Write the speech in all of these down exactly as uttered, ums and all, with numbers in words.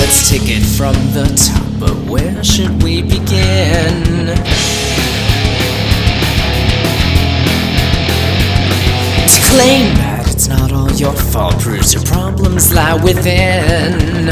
let's take it from the top. But where should we begin? To claim that it's not all your fault proves your problems lie within.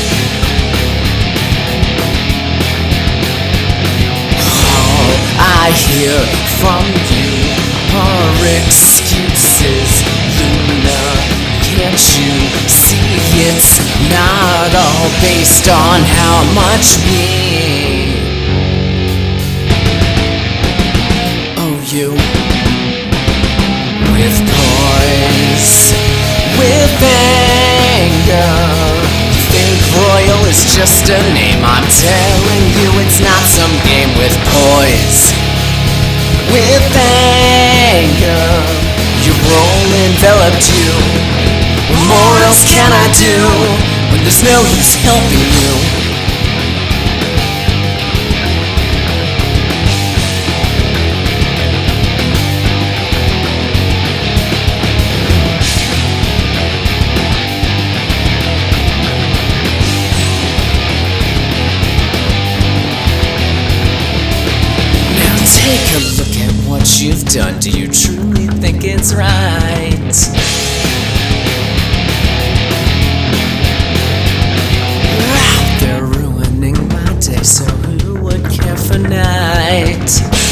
All I hear from you are excuses, Luna. Can't you see it's not all based on how much we owe you? With poise, with anger, you think royal is just a name. I'm telling you it's not some game. With poise, with anger, your role enveloped you. What more else can I do when there's no use helping you? Now take a look at what you've done. Do you truly think it's right? So who would care for night?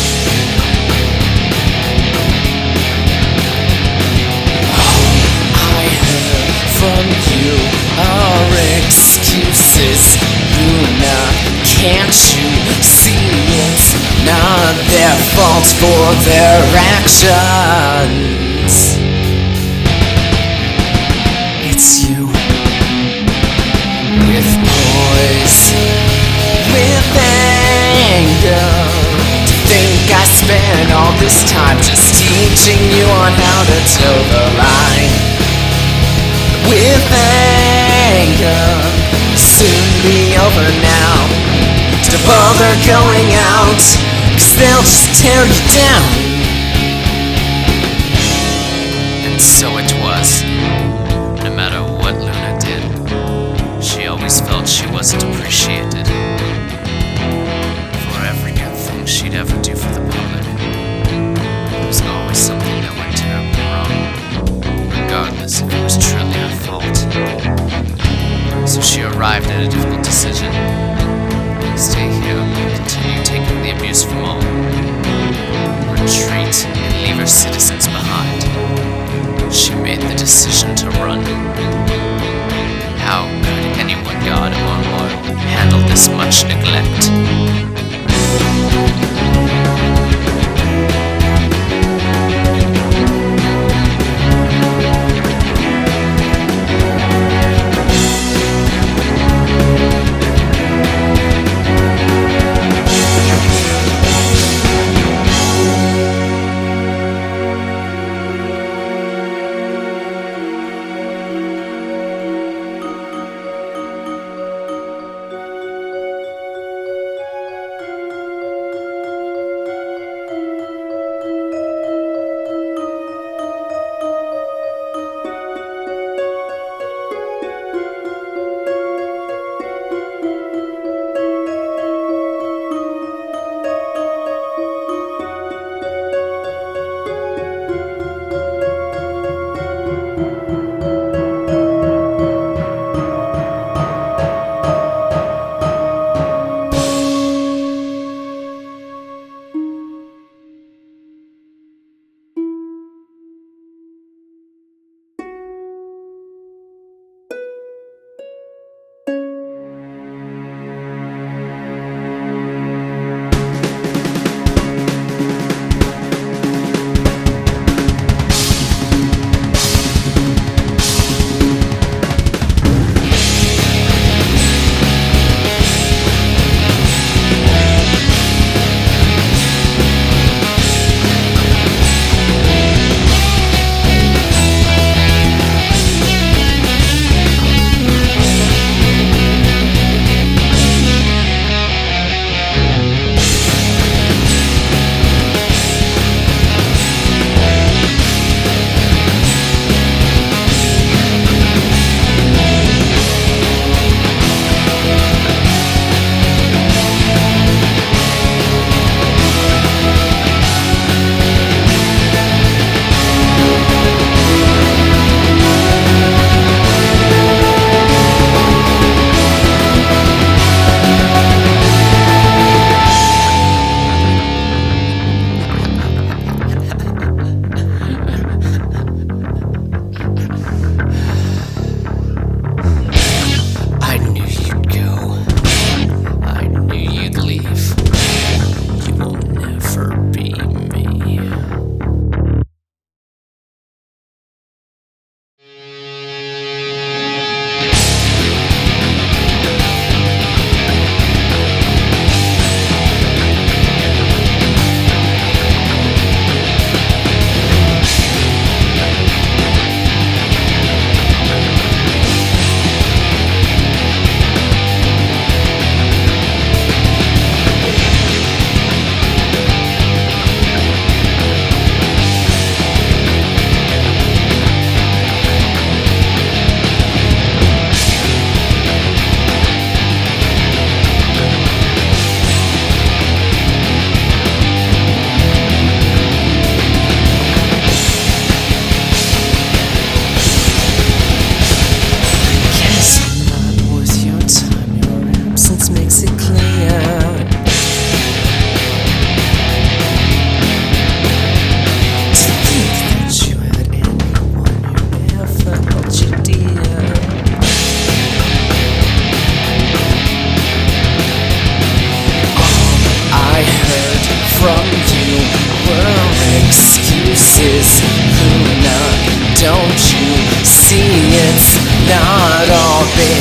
All I heard from you are excuses, Luna. Can't you see it's not their fault for their actions? It's you. With poise, with anger, to think I spent all this time just teaching you on how to toe the line. With anger, soon be over now. Don't bother going out, 'cause they'll just tear you down. And so it was. No matter what Luna did, she always felt she wasn't appreciated for every good thing she'd ever do for the public. There was always something that went terribly wrong, regardless if it was truly her fault. So she arrived at a difficult decision. Stay here, continue taking the abuse from all, retreat and leave her citizens behind. She made the decision to run. How could anyone, God or mortal, handle this much neglect?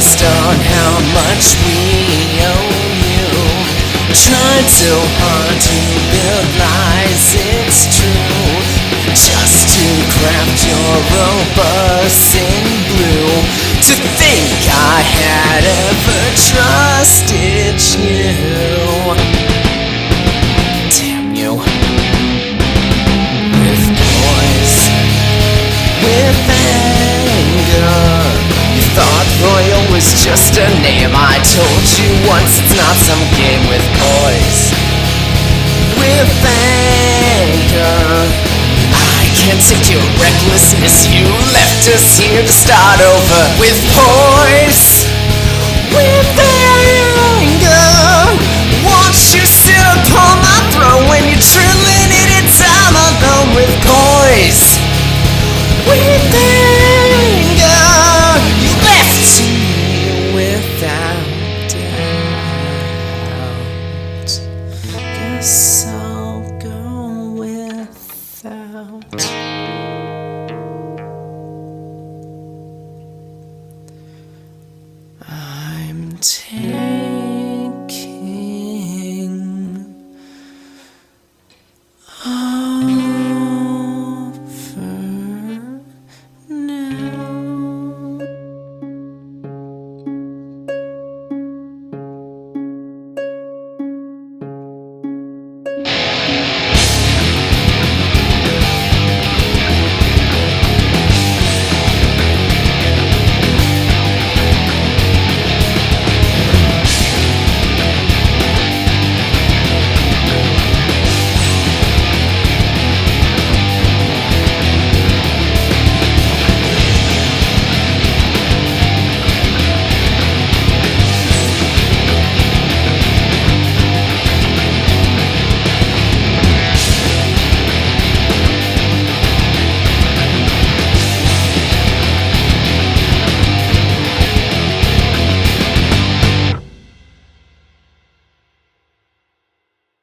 based on how much we owe you. Tried so hard to build lies, it's true, just to craft your robust in blue. To think I had ever trusted you. Damn you. With poise, with anger. You thought royal was just a name. I told you once it's not some game. With poise, with anger. I can't take your recklessness. You left us here to start over. With poise, with anger. Want you sit upon my throne when you're drilling it in time alone. With poise, with anger. You left me without doubt. Guess I'll go without. I'm taking